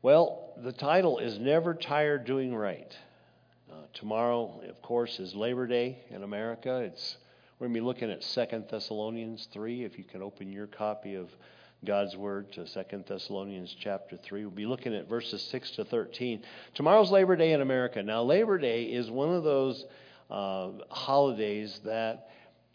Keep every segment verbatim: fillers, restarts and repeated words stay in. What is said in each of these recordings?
Well, the title is Never Tired Doing Right. Uh, tomorrow, of course, is Labor Day in America. It's We're going to be looking at Second Thessalonians three. If you can open your copy of God's Word to Second Thessalonians chapter three. We'll be looking at verses six to thirteen. Tomorrow's Labor Day in America. Now, Labor Day is one of those uh, holidays that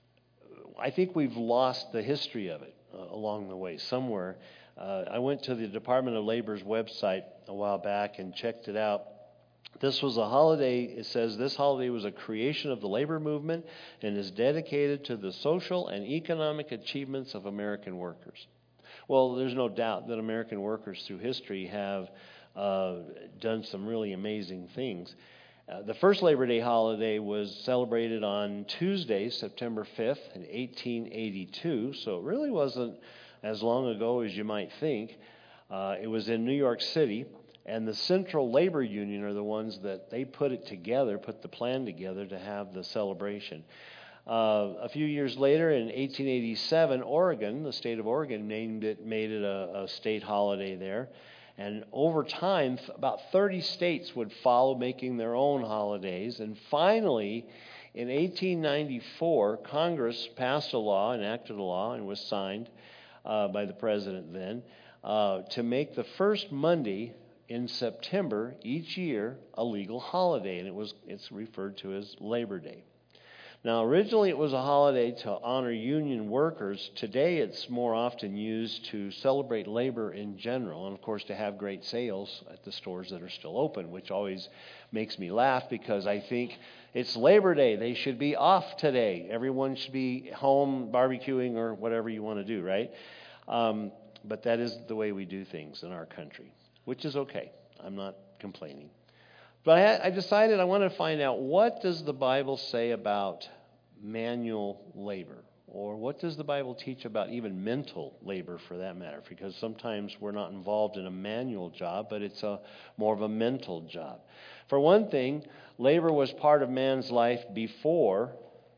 I think we've lost the history of it uh, along the way somewhere. Uh, I went to the Department of Labor's website a while back and checked it out. This was a holiday, it says, this holiday was a creation of the labor movement and is dedicated to the social and economic achievements of American workers. Well, there's no doubt that American workers through history have uh, done some really amazing things. Uh, the first Labor Day holiday was celebrated on Tuesday, September fifth, in eighteen eighty-two, so it really wasn't as long ago as you might think. Uh, it was in New York City, and the Central Labor Union are the ones that they put it together, put the plan together to have the celebration. Uh, a few years later, in eighteen eighty-seven, Oregon, the state of Oregon, named it, made it a, a state holiday there. And over time, about thirty states would follow, making their own holidays. And finally, in eighteen ninety-four, Congress passed a law, enacted a law, and was signed uh, by the president then, uh, to make the first Monday in September each year a legal holiday, and it was it's referred to as Labor Day. Now, originally it was a holiday to honor union workers. Today it's more often used to celebrate labor in general, and of course to have great sales at the stores that are still open, which always makes me laugh because I think it's Labor Day. They should be off today. Everyone should be home barbecuing or whatever you want to do, right? Um, but that is the way we do things in our country, which is okay. I'm not complaining. But I, I decided I wanted to find out, what does the Bible say about manual labor? Or what does the Bible teach about even mental labor, for that matter? Because sometimes we're not involved in a manual job, but it's a more of a mental job. For one thing, labor was part of man's life before,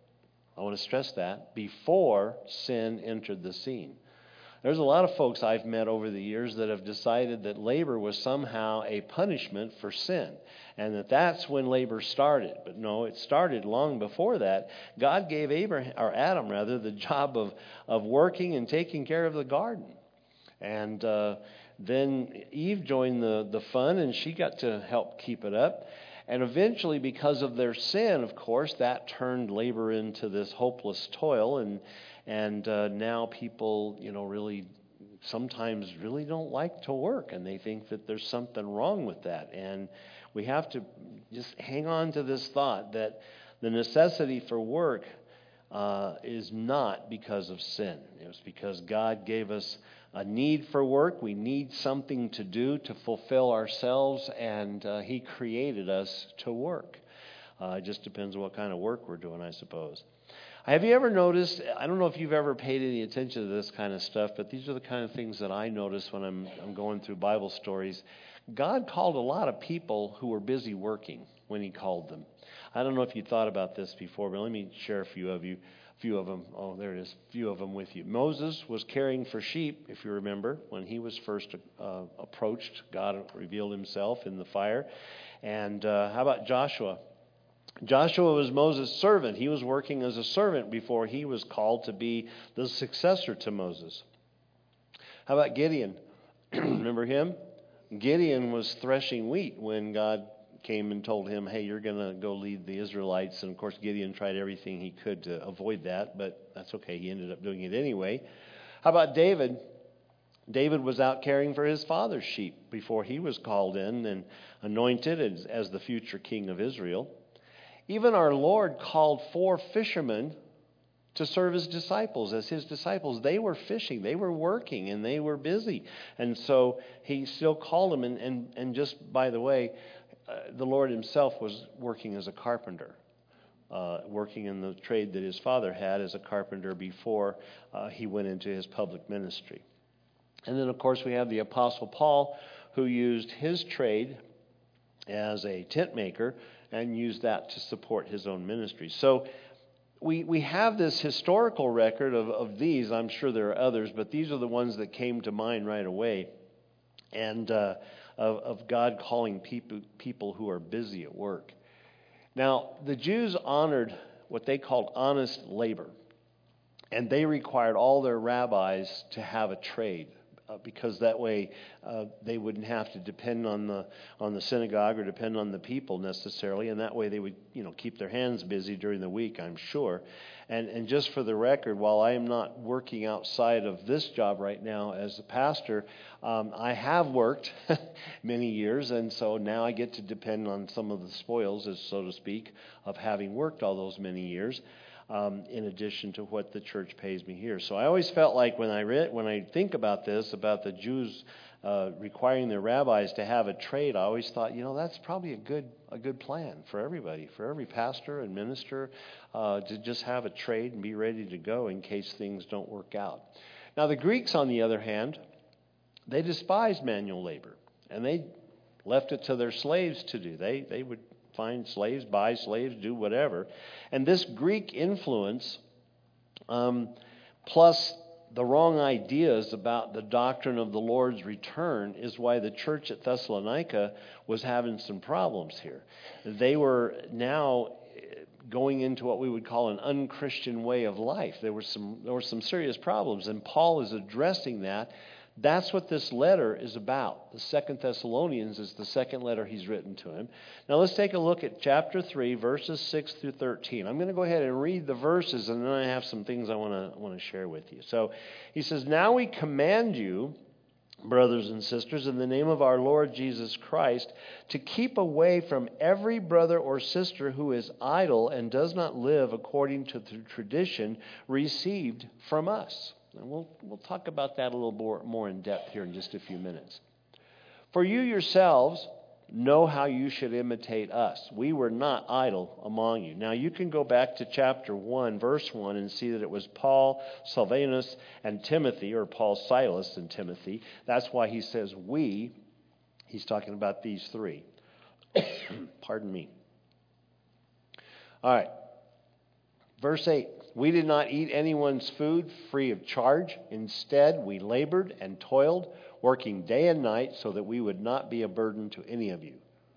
I want to stress that, before sin entered the scene. There's a lot of folks I've met over the years that have decided that labor was somehow a punishment for sin, and that that's when labor started. But no, it started long before that. God gave Abraham, or Adam rather, the job of, of working and taking care of the garden. And uh, then Eve joined the, the fun, and she got to help keep it up. And eventually, because of their sin, of course, that turned labor into this hopeless toil, and And uh, now people, you know, really sometimes really don't like to work, and they think that there's something wrong with that. And we have to just hang on to this thought that the necessity for work uh, is not because of sin. It's because God gave us a need for work. We need something to do to fulfill ourselves, and uh, He created us to work. Uh, it just depends on what kind of work we're doing, I suppose. Have you ever noticed, I don't know if you've ever paid any attention to this kind of stuff, but these are the kind of things that I notice when I'm, I'm going through Bible stories. God called a lot of people who were busy working when He called them. I don't know if you thought about this before, but let me share a few of you, a few of them. Oh, there it is, a few of them with you. Moses was caring for sheep, if you remember, when he was first uh, approached. God revealed Himself in the fire. And uh, how about Joshua? Joshua was Moses' servant. He was working as a servant before he was called to be the successor to Moses. How about Gideon? Remember him? Gideon was threshing wheat when God came and told him, hey, you're going to go lead the Israelites. And of course, Gideon tried everything he could to avoid that, but that's okay. He ended up doing it anyway. How about David? David was out caring for his father's sheep before he was called in and anointed as, as the future king of Israel. Even our Lord called four fishermen to serve His disciples. As His disciples, they were fishing, they were working, and they were busy. And so He still called them. And, and, and just by the way, uh, the Lord Himself was working as a carpenter, uh, working in the trade that His father had as a carpenter before uh, He went into His public ministry. And then, of course, we have the Apostle Paul, who used his trade as a tent maker and used that to support his own ministry. So we we have this historical record of, of these. I'm sure there are others, but these are the ones that came to mind right away. And uh, of, of God calling people, people who are busy at work. Now, the Jews honored what they called honest labor, and they required all their rabbis to have a trade. Uh, because that way uh, they wouldn't have to depend on the on the synagogue or depend on the people necessarily, and that way they would, you know, keep their hands busy during the week, I'm sure. And and just for the record, while I am not working outside of this job right now as a pastor, um, I have worked many years, and so now I get to depend on some of the spoils, as so to speak, of having worked all those many years. Um, in addition to what the church pays me here. So I always felt like when I read, when I think about this, about the Jews uh, requiring their rabbis to have a trade, I always thought, you know, that's probably a good a good plan for everybody, for every pastor and minister, uh, to just have a trade and be ready to go in case things don't work out. Now the Greeks, on the other hand, they despised manual labor, and they left it to their slaves to do. They they would find slaves, buy slaves, do whatever. And this Greek influence, um, plus the wrong ideas about the doctrine of the Lord's return, is why the church at Thessalonica was having some problems here. They were now going into what we would call an unchristian way of life. There were some there were some serious problems, and Paul is addressing that. That's what this letter is about. The Second Thessalonians is the second letter he's written to him. Now let's take a look at chapter three, verses six through thirteen. I'm going to go ahead and read the verses, and then I have some things I want to want to share with you. So he says, "Now we command you, brothers and sisters, in the name of our Lord Jesus Christ, to keep away from every brother or sister who is idle and does not live according to the tradition received from us." And we'll we'll talk about that a little more, more in depth here in just a few minutes. "For you yourselves know how you should imitate us. We were not idle among you." Now you can go back to chapter one, verse one, and see that it was Paul, Silvanus, and Timothy, or Paul, Silas, and Timothy. That's why he says we. He's talking about these three. Pardon me. All right. Verse eight. "We did not eat anyone's food free of charge. Instead, we labored and toiled, working day and night so that we would not be a burden to any of you."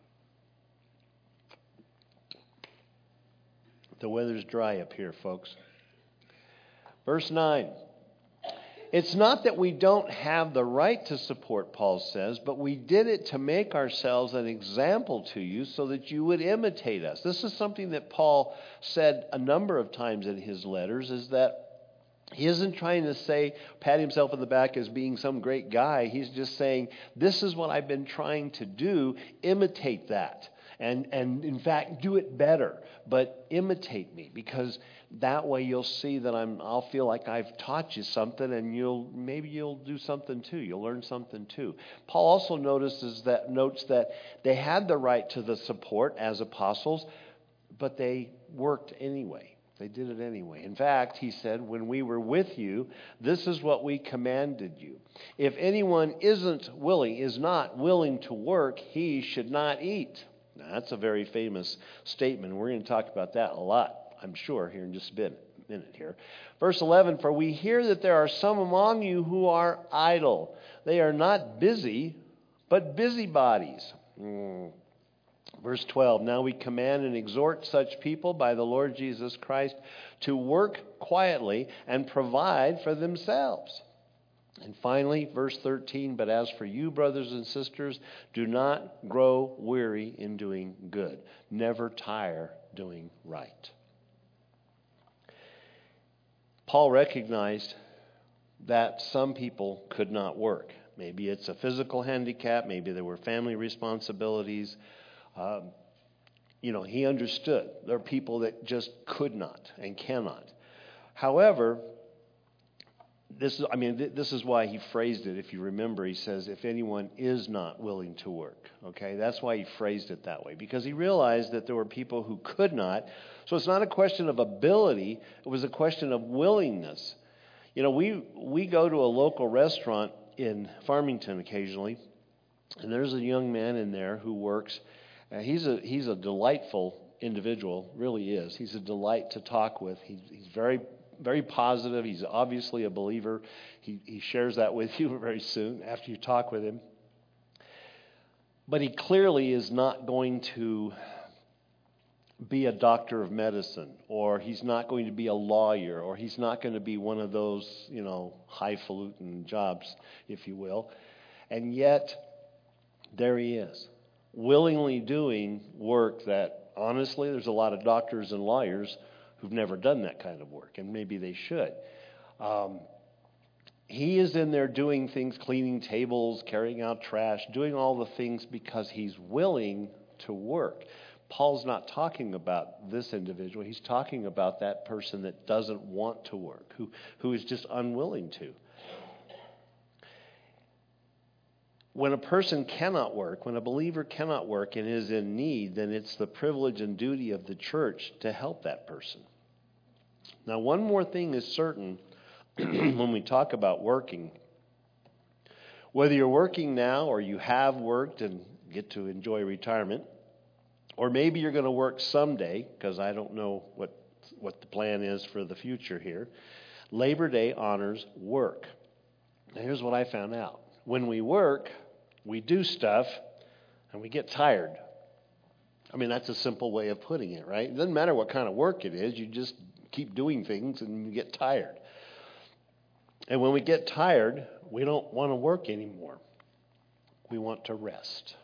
The weather's dry up here, folks. Verse nine. "It's not that we don't have the right to support," Paul says, "but we did it to make ourselves an example to you so that you would imitate us." This is something that Paul said a number of times in his letters, is that he isn't trying to say, pat himself on the back as being some great guy. He's just saying, this is what I've been trying to do. Imitate that. And, and in fact, do it better. But imitate me, because that way you'll see that I'm, I'll feel like I've taught you something, and you'll maybe you'll do something too. You'll learn something too. Paul also notices that notes that they had the right to the support as apostles, but they worked anyway. They did it anyway. In fact, he said, "When we were with you, this is what we commanded you. If anyone isn't willing, is not willing to work, he should not eat." Now, that's a very famous statement. We're going to talk about that a lot, I'm sure, here in just a bit, minute here. Verse eleven, "For we hear that there are some among you who are idle. They are not busy, but busybodies." Mm. Verse twelve, "Now we command and exhort such people by the Lord Jesus Christ to work quietly and provide for themselves." And finally, verse thirteen, "But as for you, brothers and sisters, do not grow weary in doing good. Never tire doing right." Paul recognized that some people could not work. Maybe it's a physical handicap. Maybe there were family responsibilities. Um, you know, he understood there are people that just could not and cannot. However, This is, I mean, th- this is why he phrased it. If you remember, he says, "If anyone is not willing to work." Okay, that's why he phrased it that way, because he realized that there were people who could not. So it's not a question of ability; it was a question of willingness. You know, we we go to a local restaurant in Farmington occasionally, and there's a young man in there who works. Uh, he's a he's a delightful individual, really is. He's a delight to talk with. He, he's very. Very positive. He's obviously a believer. He, he shares that with you very soon after you talk with him. But he clearly is not going to be a doctor of medicine, or he's not going to be a lawyer, or he's not going to be one of those, you know, highfalutin jobs, if you will. And yet, there he is, willingly doing work that, honestly, there's a lot of doctors and lawyers who've never done that kind of work, and maybe they should. Um, he is in there doing things, cleaning tables, carrying out trash, doing all the things because he's willing to work. Paul's not talking about this individual. He's talking about that person that doesn't want to work, who, who is just unwilling to. When a person cannot work, when a believer cannot work and is in need, then it's the privilege and duty of the church to help that person. Now, one more thing is certain when we talk about working. Whether you're working now or you have worked and get to enjoy retirement, or maybe you're going to work someday, because I don't know what what the plan is for the future here. Labor Day honors work. Now, here's what I found out. When we work, we do stuff, and we get tired. I mean, that's a simple way of putting it, right? It doesn't matter what kind of work it is. You just keep doing things, and you get tired. And when we get tired, we don't want to work anymore. We want to rest.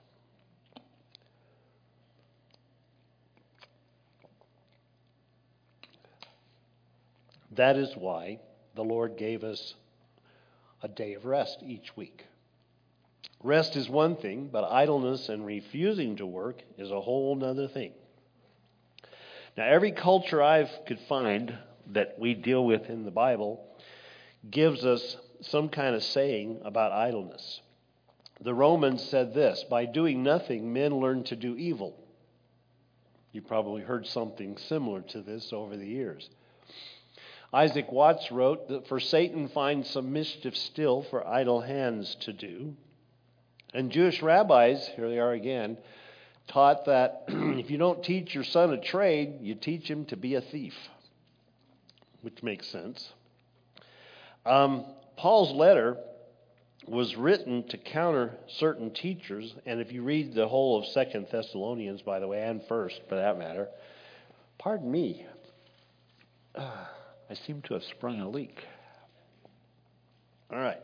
That is why the Lord gave us a day of rest each week. Rest is one thing, but idleness and refusing to work is a whole other thing. Now, every culture I could find that we deal with in the Bible gives us some kind of saying about idleness. The Romans said this: by doing nothing, men learn to do evil. You probably heard something similar to this over the years. Isaac Watts wrote that for Satan finds some mischief still for idle hands to do. And Jewish rabbis, here they are again, taught that if you don't teach your son a trade, you teach him to be a thief, which makes sense. Um, Paul's letter was written to counter certain teachers, and if you read the whole of Second Thessalonians, by the way, and First, for that matter, pardon me, uh, I seem to have sprung a leak. All right.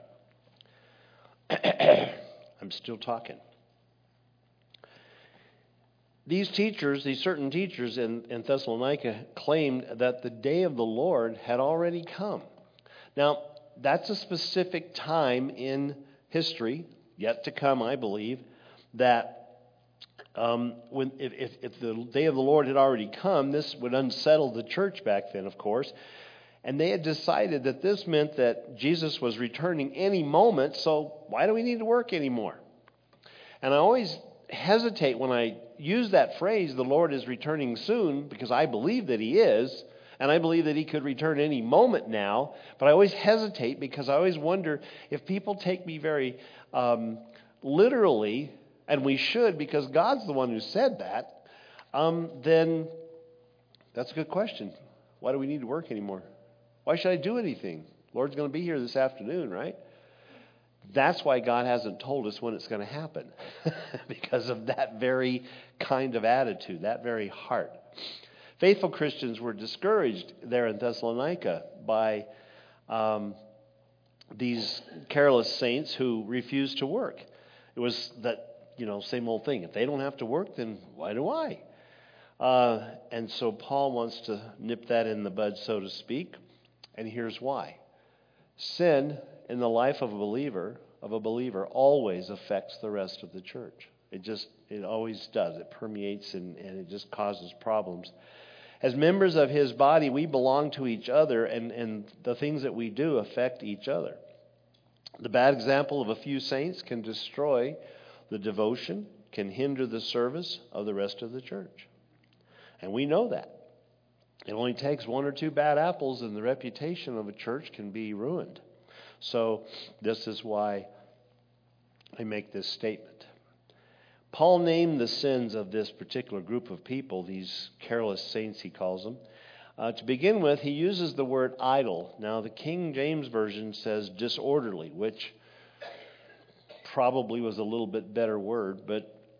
I'm still talking. These teachers, these certain teachers in, in Thessalonica, claimed that the day of the Lord had already come. Now, that's a specific time in history, yet to come, I believe, that um, when if, if, if the day of the Lord had already come, this would unsettle the church back then, of course. And they had decided that this meant that Jesus was returning any moment, so why do we need to work anymore? And I always hesitate when I use that phrase, the Lord is returning soon, because I believe that He is, and I believe that He could return any moment now, but I always hesitate because I always wonder if people take me very um, literally, and we should because God's the one who said that, um, then that's a good question. Why do we need to work anymore? Why should I do anything? Lord's going to be here this afternoon, right? That's why God hasn't told us when it's going to happen, because of that very kind of attitude, that very heart. Faithful Christians were discouraged there in Thessalonica by um, these careless saints who refused to work. It was that, you know, same old thing. If they don't have to work, then why do I? Uh, and so Paul wants to nip that in the bud, so to speak. And here's why. Sin in the life of a believer, of a believer, always affects the rest of the church. It just, it always does. It permeates and, and it just causes problems. As members of His body, we belong to each other, and, and the things that we do affect each other. The bad example of a few saints can destroy the devotion, can hinder the service of the rest of the church. And we know that. It only takes one or two bad apples and the reputation of a church can be ruined. So this is why I make this statement. Paul named the sins of this particular group of people, these careless saints he calls them. Uh, to begin with, he uses the word idle. Now the King James Version says disorderly, which probably was a little bit better word, but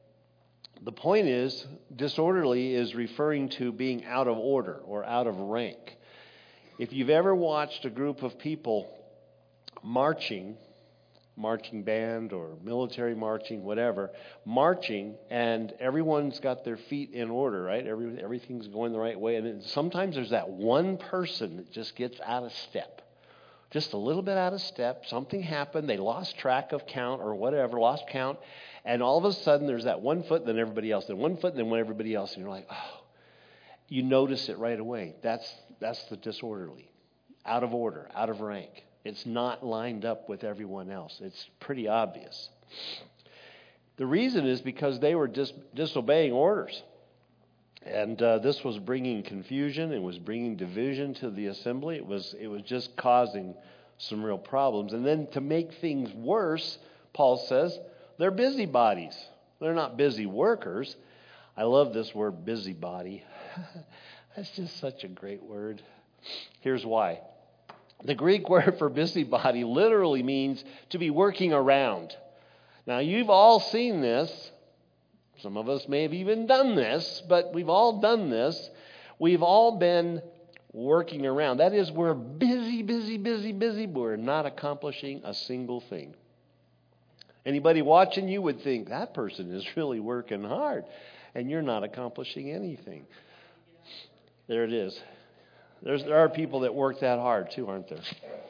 The point is, disorderly is referring to being out of order or out of rank. If you've ever watched a group of people marching, marching band or military marching, whatever, marching, and everyone's got their feet in order, right? Every, everything's going the right way. And then sometimes there's that one person that just gets out of step. Just a little bit out of step. Something happened. They lost track of count or whatever, lost count. And all of a sudden there's that one foot, then everybody else, then one foot, and then everybody else. And you're like, oh, you notice it right away. That's, that's the disorderly. Out of order, out of rank. It's not lined up with everyone else. It's pretty obvious. The reason is because they were dis- disobeying orders. And uh, this was bringing confusion. It was bringing division to the assembly. It was, it was just causing some real problems. And then to make things worse, Paul says, they're busybodies. They're not busy workers. I love this word, busybody. That's just such a great word. Here's why. The Greek word for busybody literally means to be working around. Now, you've all seen this. Some of us may have even done this, but we've all done this. We've all been working around. That is, we're busy, busy, busy, busy, but we're not accomplishing a single thing. Anybody watching you would think, that person is really working hard, and you're not accomplishing anything. There it is. There's, there are people that work that hard too, aren't there?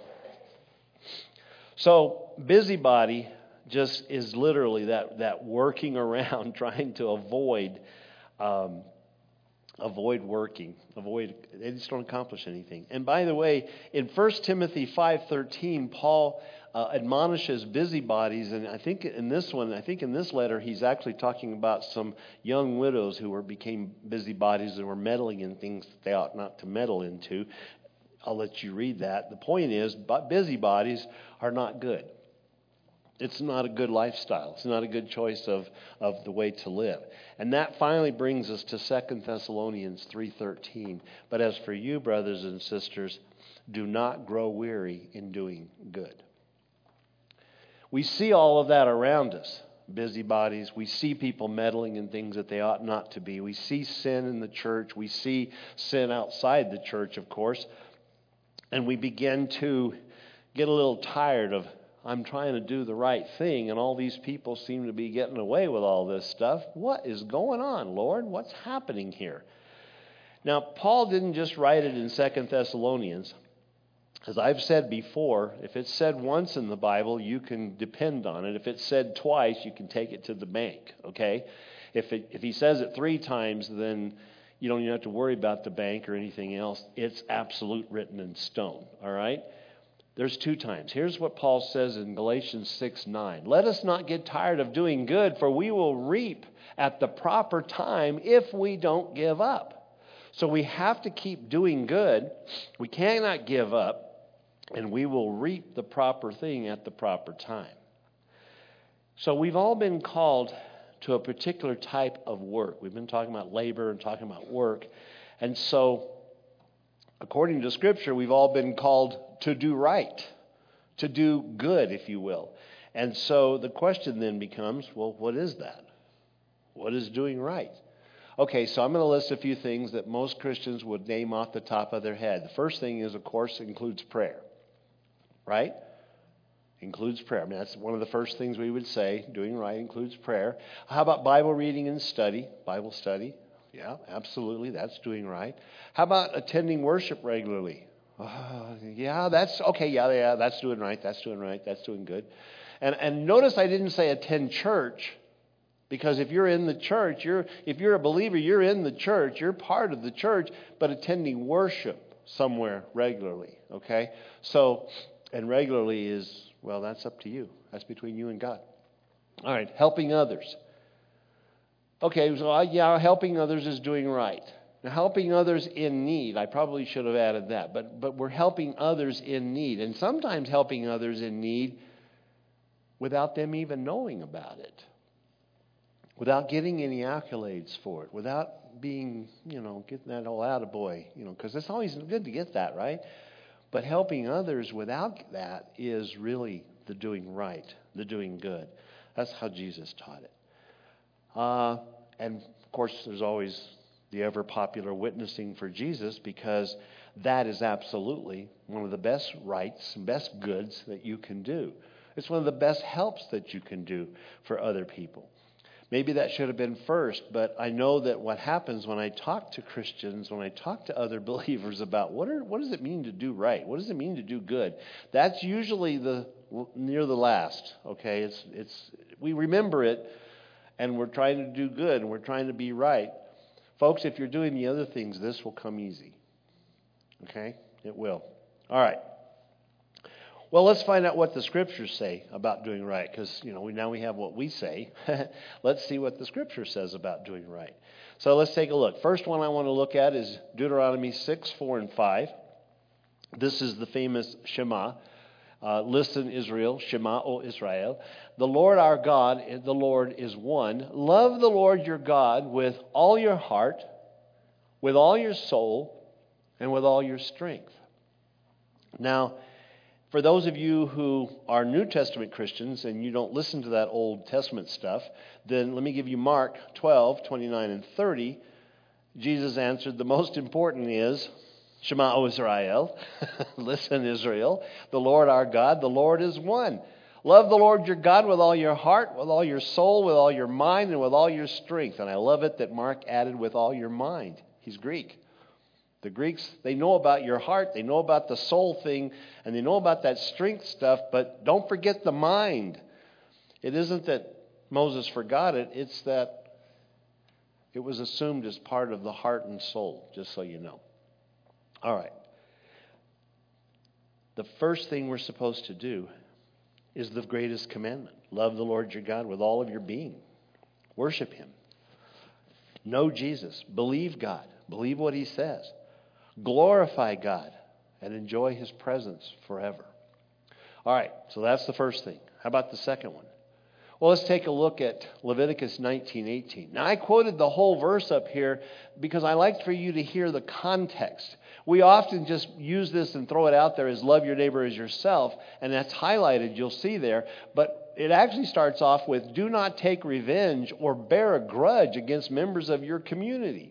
So, busybody just is literally that, that working around, trying to avoid um, avoid working, avoid. They just don't accomplish anything. And by the way, in First Timothy five thirteen, Paul uh, admonishes busybodies, and I think in this one, I think in this letter, he's actually talking about some young widows who were became busybodies and were meddling in things that they ought not to meddle into. I'll let you read that. The point is, busybodies are not good. It's not a good lifestyle. It's not a good choice of, of the way to live. And that finally brings us to Second Thessalonians three thirteen. But as for you, brothers and sisters, do not grow weary in doing good. We see all of that around us. Busybodies. We see people meddling in things that they ought not to be. We see sin in the church. We see sin outside the church, of course. And we begin to get a little tired of, I'm trying to do the right thing, and all these people seem to be getting away with all this stuff. What is going on, Lord? What's happening here? Now, Paul didn't just write it in Second Thessalonians. As I've said before, if it's said once in the Bible, you can depend on it. If it's said twice, you can take it to the bank, okay? If it, if he says it three times, then you don't even have to worry about the bank or anything else. It's absolute, written in stone, all right? There's two times. Here's what Paul says in Galatians six nine. Let us not get tired of doing good, for we will reap at the proper time if we don't give up. So we have to keep doing good. We cannot give up, and we will reap the proper thing at the proper time. So we've all been called to a particular type of work. We've been talking about labor and talking about work. And so, according to Scripture, we've all been called to do right, to do good, if you will. And so the question then becomes, well, what is that? What is doing right? Okay, so I'm going to list a few things that most Christians would name off the top of their head. The first thing is, of course, includes prayer, right? Includes prayer. I mean, that's one of the first things we would say. Doing right includes prayer. How about Bible reading and study? Bible study. Yeah, absolutely. That's doing right. How about attending worship regularly? Uh, yeah, that's okay. Yeah, yeah, that's doing right. That's doing right. That's doing good. And and notice I didn't say attend church, because if you're in the church, you're if you're a believer, you're in the church. You're part of the church, but attending worship somewhere regularly. Okay, so and regularly is, well, that's up to you. That's between you and God. All right, helping others. Okay, so I, yeah, helping others is doing right. Now, helping others in need, I probably should have added that, but but we're helping others in need, and sometimes helping others in need without them even knowing about it, without getting any accolades for it, without being, you know, getting that old attaboy, you know, because it's always good to get that, right? But helping others without that is really the doing right, the doing good. That's how Jesus taught it. Uh, and of course, there's always the ever popular witnessing for Jesus, because that is absolutely one of the best rights and best goods that you can do. It's one of the best helps that you can do for other people. Maybe that should have been first, but I know that what happens when I talk to Christians, when I talk to other believers about what are, what does it mean to do right? What does it mean to do good? That's usually the near the last, okay? It's it's we remember it, and we're trying to do good, and we're trying to be right. Folks, if you're doing the other things, this will come easy. Okay? It will. All right. Well, let's find out what the Scriptures say about doing right, because, you know, we, now we have what we say. Let's see what the Scripture says about doing right. So let's take a look. First one I want to look at is Deuteronomy six, four, and five. This is the famous Shema. Uh, Listen, Israel, Shema, O Israel. The Lord our God, the Lord is one. Love the Lord your God with all your heart, with all your soul, and with all your strength. Now, for those of you who are New Testament Christians and you don't listen to that Old Testament stuff, then let me give you Mark twelve, twenty-nine, and thirty. Jesus answered, the most important is, Shema, O Israel. Listen, Israel. The Lord our God, the Lord is one. Love the Lord your God with all your heart, with all your soul, with all your mind, and with all your strength. And I love it that Mark added with all your mind. He's Greek. The Greeks, they know about your heart, they know about the soul thing, and they know about that strength stuff, but don't forget the mind. It isn't that Moses forgot it, it's that it was assumed as part of the heart and soul, just so you know. All right. The first thing we're supposed to do is the greatest commandment. Love the Lord your God with all of your being. Worship Him. Know Jesus. Believe God. Believe what He says. Glorify God and enjoy His presence forever. All right, so that's the first thing. How about the second one? Well, let's take a look at Leviticus nineteen eighteen. Now, I quoted the whole verse up here because I like for you to hear the context. We often just use this and throw it out there as love your neighbor as yourself, and that's highlighted, you'll see there. But it actually starts off with, do not take revenge or bear a grudge against members of your community.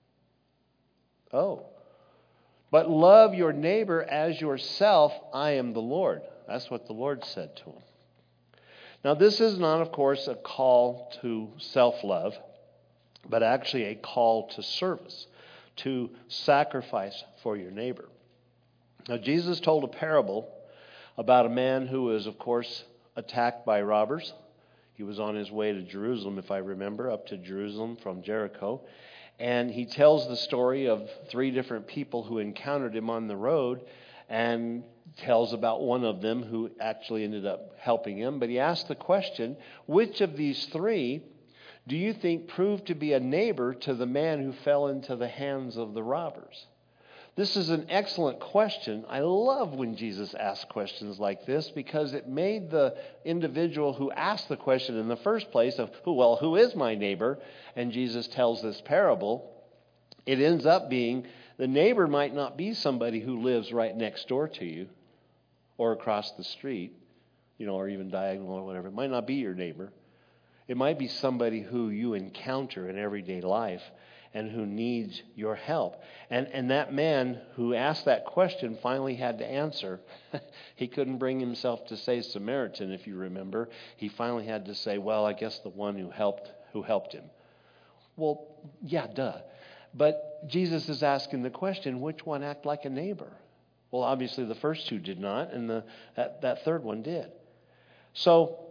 Oh. But love your neighbor as yourself. I am the Lord. That's what the Lord said to him. Now, this is not, of course, a call to self-love, but actually a call to service, to sacrifice for your neighbor. Now, Jesus told a parable about a man who was, of course, attacked by robbers. He was on his way to Jerusalem, if I remember, up to Jerusalem from Jericho. And he tells the story of three different people who encountered him on the road, and tells about one of them who actually ended up helping him. But he asked the question, which of these three do you think proved to be a neighbor to the man who fell into the hands of the robbers? This is an excellent question. I love when Jesus asks questions like this, because it made the individual who asked the question in the first place of, who, well, who is my neighbor? And Jesus tells this parable. It ends up being the neighbor might not be somebody who lives right next door to you or across the street, you know, or even diagonal or whatever. It might not be your neighbor. It might be somebody who you encounter in everyday life and who needs your help. And and that man who asked that question finally had to answer. He couldn't bring himself to say Samaritan, if you remember. He finally had to say, well, I guess the one who helped who helped him. Well, yeah, duh. But Jesus is asking the question, which one act like a neighbor? Well, obviously the first two did not, and the that, that third one did. So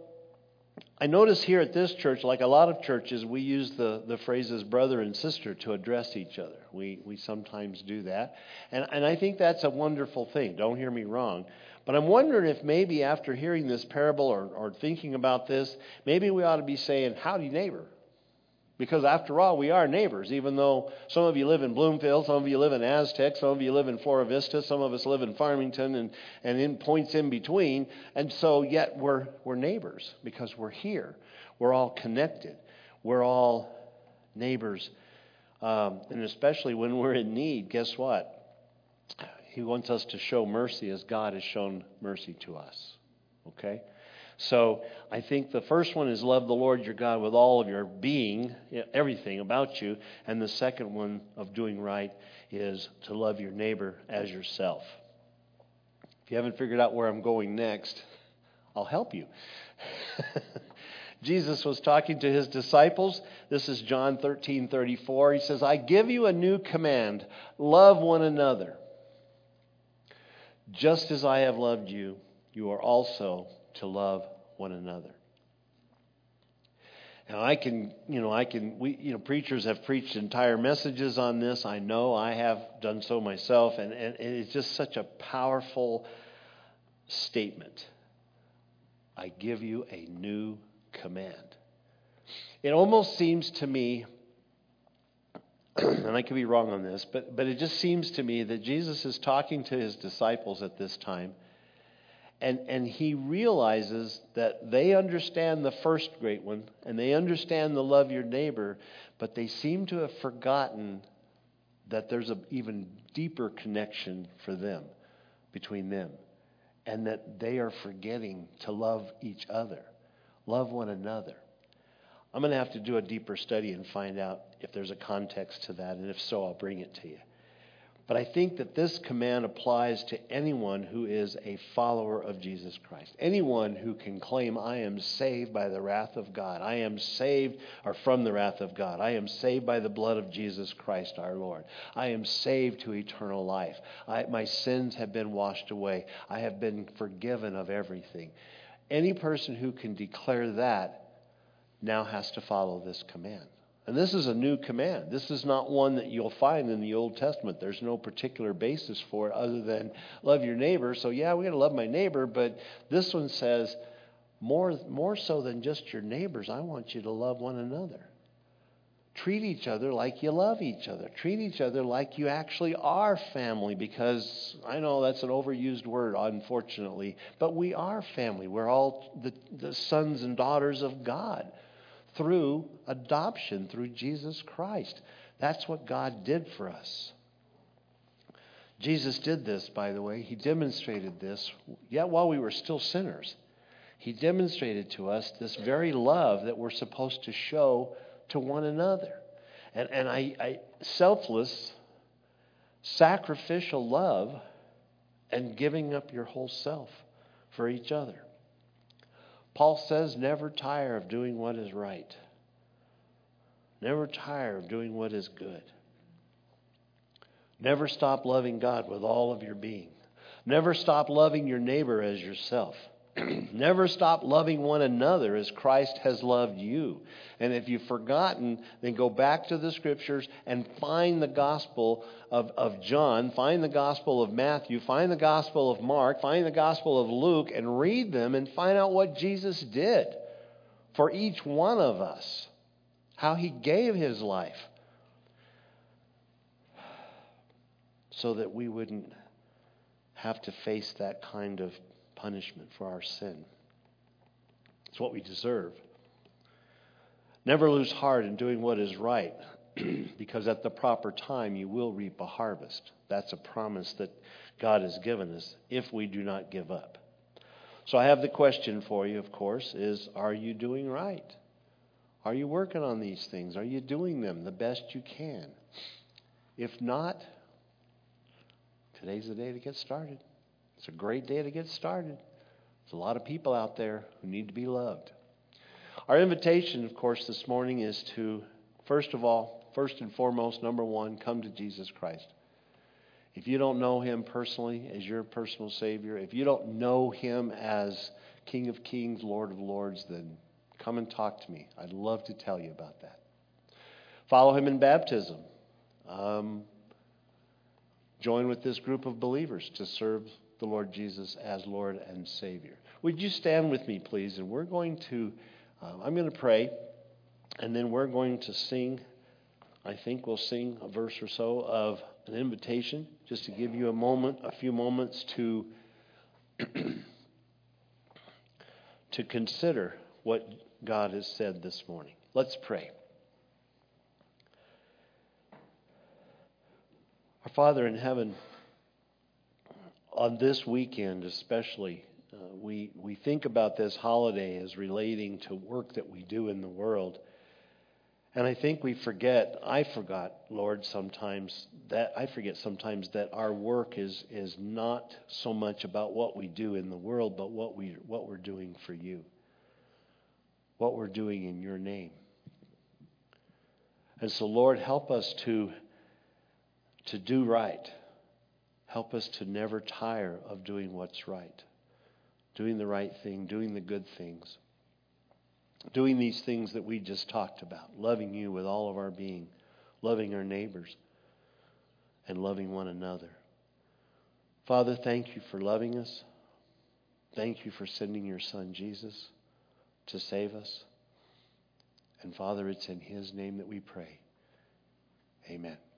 I notice here at this church, like a lot of churches, we use the, the phrases brother and sister to address each other. We we sometimes do that. And, and I think that's a wonderful thing. Don't hear me wrong. But I'm wondering if maybe after hearing this parable or, or thinking about this, maybe we ought to be saying, howdy neighbor. Because after all, we are neighbors, even though some of you live in Bloomfield, some of you live in Aztec, some of you live in Flora Vista, some of us live in Farmington and, and in points in between. And so yet we're we're neighbors because we're here. We're all connected. We're all neighbors. Um, and especially when we're in need, guess what? He wants us to show mercy as God has shown mercy to us. Okay? So I think the first one is love the Lord your God with all of your being, everything about you. And the second one of doing right is to love your neighbor as yourself. If you haven't figured out where I'm going next, I'll help you. Jesus was talking to his disciples. This is John thirteen thirty-four. He says, I give you a new command. Love one another. Just as I have loved you, you are also to love one another. Now I can, you know, I can, we, you know, preachers have preached entire messages on this. I know I have done so myself. And, and it's just such a powerful statement. I give you a new command. It almost seems to me, and I could be wrong on this, but, but it just seems to me that Jesus is talking to his disciples at this time, and, and he realizes that they understand the first great one, and they understand the love your neighbor, but they seem to have forgotten that there's an even deeper connection for them, between them, and that they are forgetting to love each other. Love one another. I'm going to have to do a deeper study and find out if there's a context to that, and if so, I'll bring it to you. But I think that this command applies to anyone who is a follower of Jesus Christ. Anyone who can claim, I am saved by the wrath of God. I am saved, or from the wrath of God. I am saved by the blood of Jesus Christ our Lord. I am saved to eternal life. I, my sins have been washed away. I have been forgiven of everything. Any person who can declare that now has to follow this command. And this is a new command. This is not one that you'll find in the Old Testament. There's no particular basis for it other than love your neighbor. So yeah, we got to love my neighbor, but this one says more, more so than just your neighbors, I want you to love one another. Treat each other like you love each other. Treat each other like you actually are family, because I know that's an overused word, unfortunately, but we are family. We're all the, the sons and daughters of God through adoption, through Jesus Christ. That's what God did for us. Jesus did this, by the way. He demonstrated this, yet while we were still sinners. He demonstrated to us this very love that we're supposed to show to one another. And, and I, I selfless, sacrificial love and giving up your whole self for each other. Paul says, never tire of doing what is right. Never tire of doing what is good. Never stop loving God with all of your being. Never stop loving your neighbor as yourself. Never stop loving one another as Christ has loved you. And if you've forgotten, then go back to the scriptures and find the gospel of, of John, find the gospel of Matthew, find the gospel of Mark, find the gospel of Luke, and read them and find out what Jesus did for each one of us, how he gave his life so that we wouldn't have to face that kind of punishment for our sin. It's what we deserve. Never lose heart in doing what is right, because at the proper time you will reap a harvest. That's a promise that God has given us if we do not give up. So I have the question for you, of course, is, are you doing right? Are you working on these things? Are you doing them the best you can? If not, today's the day to get started. It's a great day to get started. There's a lot of people out there who need to be loved. Our invitation, of course, this morning is to, first of all, first and foremost, number one, come to Jesus Christ. If you don't know him personally as your personal Savior, if you don't know him as King of Kings, Lord of Lords, then come and talk to me. I'd love to tell you about that. Follow him in baptism. Um, join with this group of believers to serve the Lord Jesus as Lord and Savior. Would you stand with me, please? And we're going to, um, I'm going to pray, and then we're going to sing. I think we'll sing a verse or so of an invitation, just to give you a moment, a few moments to to consider what God has said this morning. Let's pray. Our Father in heaven, on this weekend especially, Uh, we, we think about this holiday as relating to work that we do in the world. And I think we forget, I forgot, Lord, sometimes that, I forget sometimes that our work is, is not so much about what we do in the world, but what we, what we're doing for you. What we're doing in your name. And so, Lord, help us to, to do right. Help us to never tire of doing what's right. Doing the right thing, doing the good things. Doing these things that we just talked about. Loving you with all of our being. Loving our neighbors. And loving one another. Father, thank you for loving us. Thank you for sending your Son, Jesus, to save us. And Father, it's in his name that we pray. Amen.